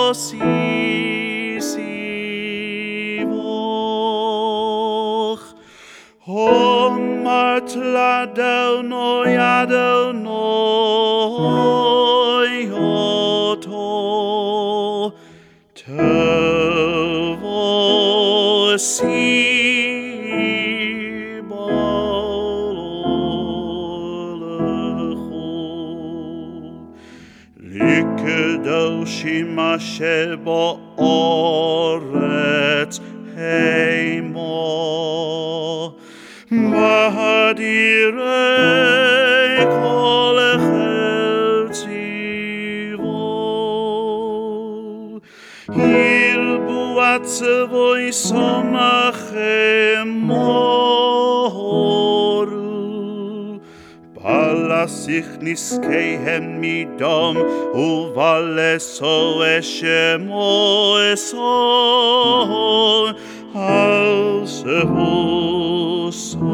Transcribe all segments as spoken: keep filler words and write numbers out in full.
sisivoch. Homat ladonoi Adonoi oto tevo sibollechu likadoshim asher ba'aretz heimo Vahadirei kol echelzivo Hirbu atzvoi somachem moru Balasich niskehem midom Uvaleso eshemo eso Al sehu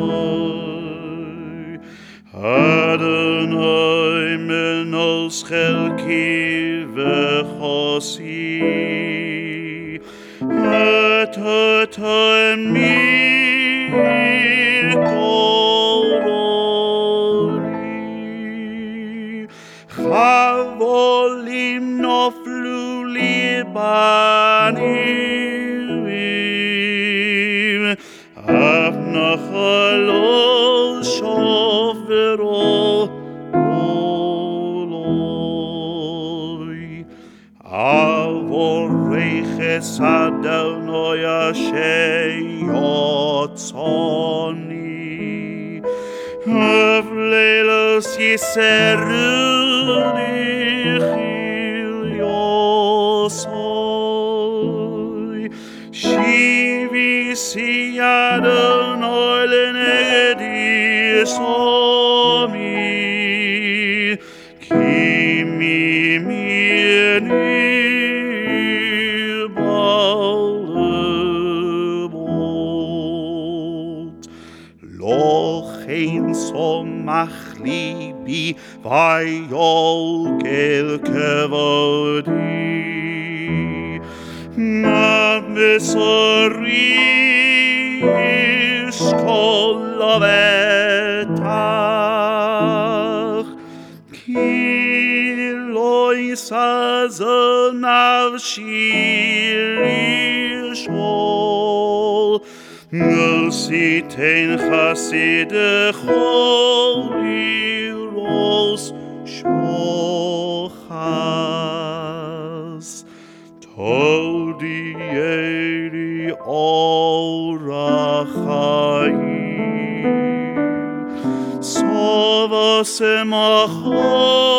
soy Adonai menos chelki vechosi Et emir kolori Chavolim noflu libanim Avnachalol shofero oloi Avoreches Adonai asher yotzoni Avlelos yiseruni chiliosoi Shivisi Adonai lenegedi somi Kimi mirni balebot Lochein somach libi vayolkel kevodi Ma mesorish kol lavetach Ki lo yisazon nafshi lishol Nositein chasidecho liros shochas Todieri orachai Sova semacho